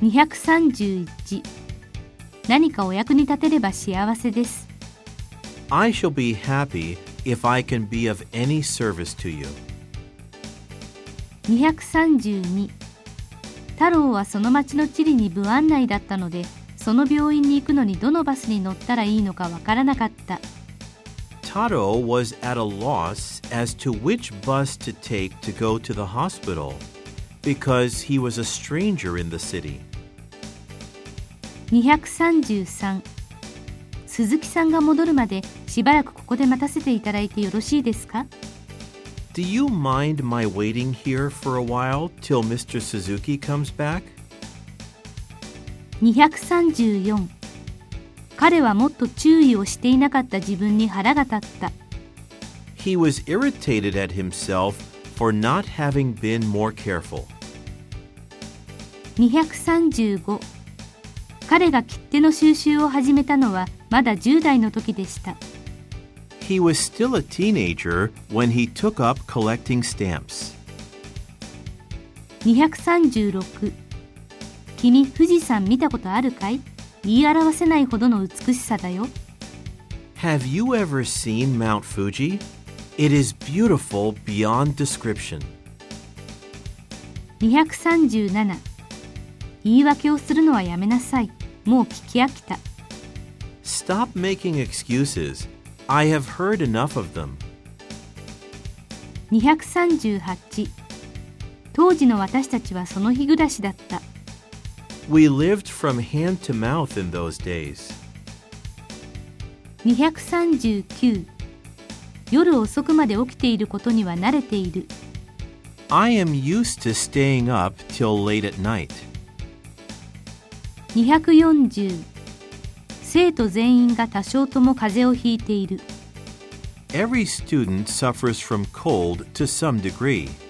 231何かお役に立てれば幸せです。 I shall be happy if I can be of any service to you. 232太郎はその町の地理に不案内だったので、その病院に行くのにどのバスに乗ったらいいのかわからなかった。 Taro was at a loss as to which bus to take to go to the hospital because he was a stranger in the city. 233鈴木さんが戻るまでしばらくここで待たせていただいてよろしいですか？ Do you mind my waiting here for a while till Mr. Suzuki comes back? 234彼はもっと注意をしていなかった自分に腹が立った。 He was irritated at himself for not having been more careful. 235彼が切手の収集を始めたのはまだ10代の時でした。 He was still a teenager when he took up collecting stamps. 236君、富士山見たことあるかい？言い表せないほどの美しさだよ。 Have you ever seen Mount Fuji? It is beautiful beyond description. 237言い訳をするのはやめなさい。もう聞き飽きた。 Stop making excuses. I have heard enough of them. 238当時の私たちはその日暮らしだった。 We lived from hand to mouth in those days. 239夜遅くまで起きていることには慣れている。 I am used to staying up till late at night. 240生徒全員が多少とも風邪をひいている。 Every student suffers from cold to some degree.